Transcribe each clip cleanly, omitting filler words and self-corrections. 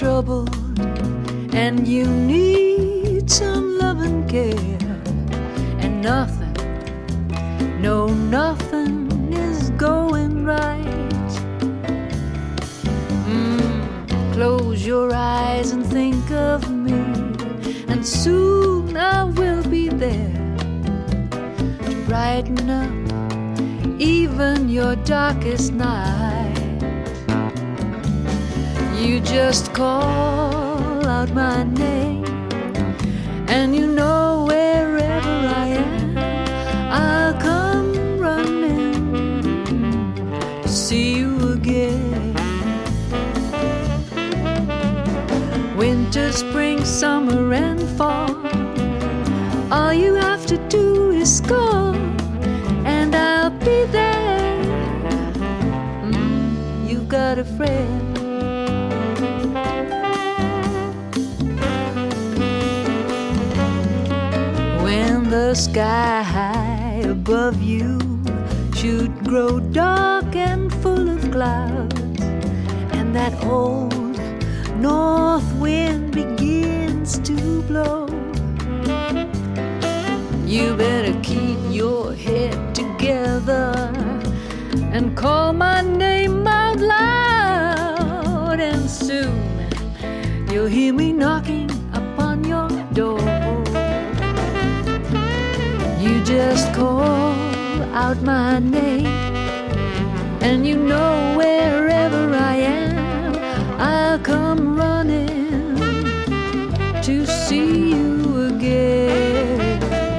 troubled and you need some love and care, and nothing, no, nothing is going right. Close your eyes and think of me, and soon I will be there to brighten up even your darkest night. You just call out my name, and you know wherever I am, I'll come running to see you again. Winter, spring, summer, and fall, all you have to do is call, and I'll be there. You've got a friend. When the sky above you should grow dark and full of clouds, and that old north wind begins to blow, you better keep your head together and call my name out loud, and soon you'll hear me knocking upon your door. You just call out my name, and you know wherever I am, I'll come running to see you again.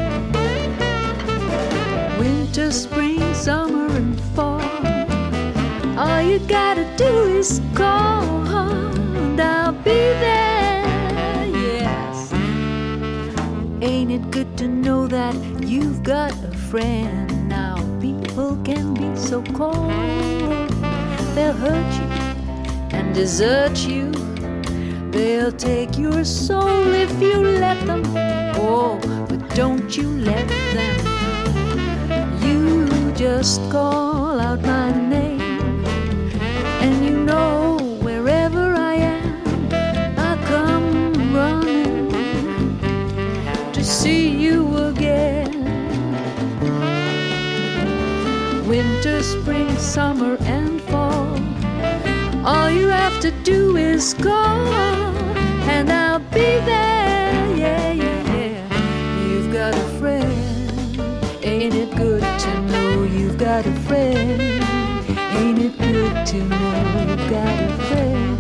Winter, spring, summer, and fall, all you gotta do is call, and I'll be there, yes. Ain't it good to know that you've got a friend? Now people can be so cold, they'll hurt you and desert you, they'll take your soul if you let them. Oh, but don't you let them. You just call out my name, and you know wherever I am, I'll come running to see you again. Winter, spring, summer, and fall, all you have to do is call, and I'll be there, yeah, yeah, yeah. You've got a friend, ain't it good to know you've got a friend? Ain't it good to know you've got a friend?